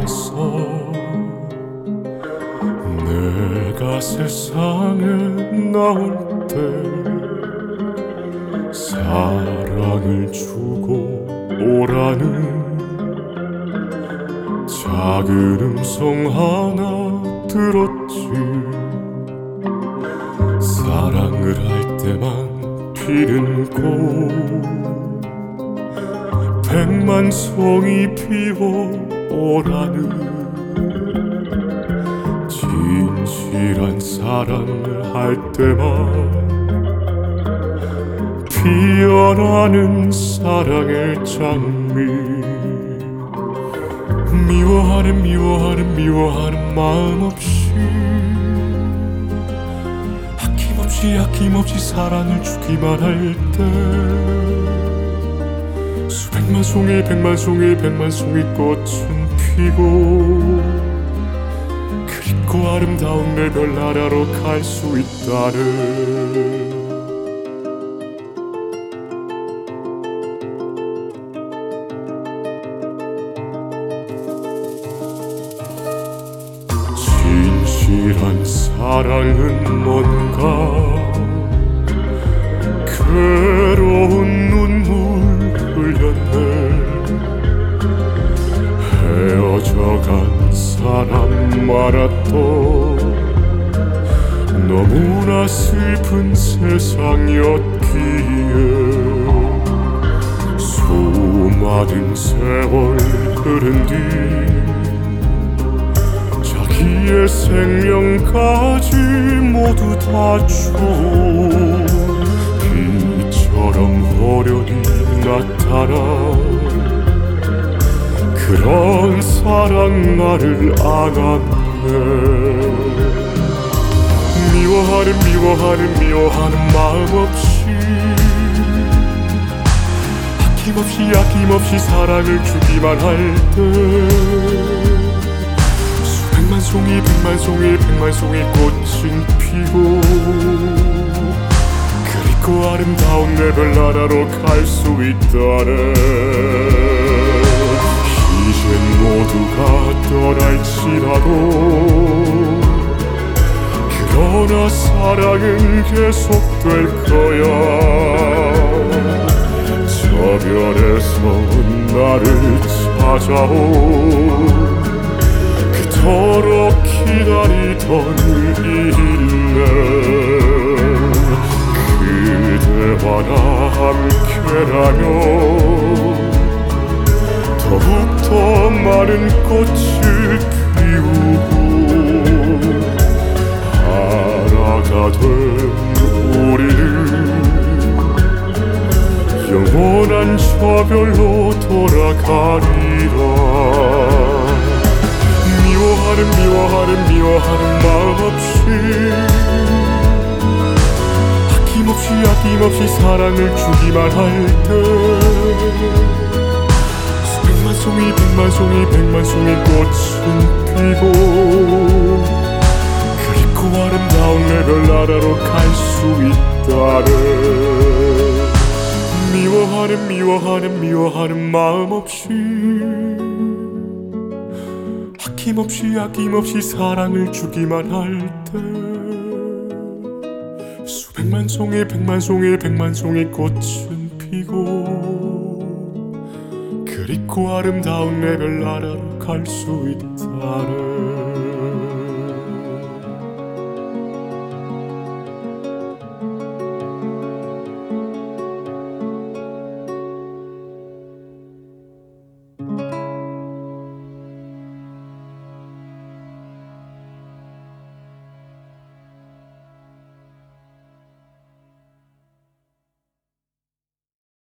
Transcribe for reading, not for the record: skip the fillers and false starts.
말했어. 내가 세상에 나올 때 사랑을 주고 오라는 작은 음성 하나 들었지. 사랑을 할 때만 피는 꽃 백만송이 피워오라는 진실한 사랑을 할 때만 피어나는 사랑의 장미. 미워하는 마음 없이 아낌없이 사랑을 주기만 할 때 수백만 송이 백만 송이 꽃은 피고 그립고 아름다운 내 별나라로 갈 수 있다는 진실한 사랑은 뭔가. 괴로운 눈물 흘렸네. 헤어져간 사람 많았던 너무나 슬픈 세상이었기에 수많은 세월 흐른 뒤 자기의 생명까지 모두 다 줘 비처럼 호련히 나타나 그런 사랑 나를 안았네. 미워하는 마음 없이 아낌없이 사랑을 주기만 할 때 백만 송이 꽃은 피고 그리고 아름다운 내 별나라로 갈 수 있다네. 이젠 모두가 떠날지라도 그러나 사랑은 계속될 거야. 저 별에서 나를 찾아온 그토록 기다리던 일래. 그대와 나 함께라면 더욱더 많은 꽃을 피우고 하나가 된 우리는 영원한 저 별로 돌아가리라. 미워하는 마음 없이 아낌없이 사랑을 주기만 할 때 백만 송이 꽃은 피고 그리고 아름다운 내 별나라로 갈 수 있다네. 미워하는 마음 없이 아낌없이 사랑을 주기만 할 때 수백만 송이 백만 송이 꽃은 피고 그리고 아름다운 내 별나라로 갈 수 있다네.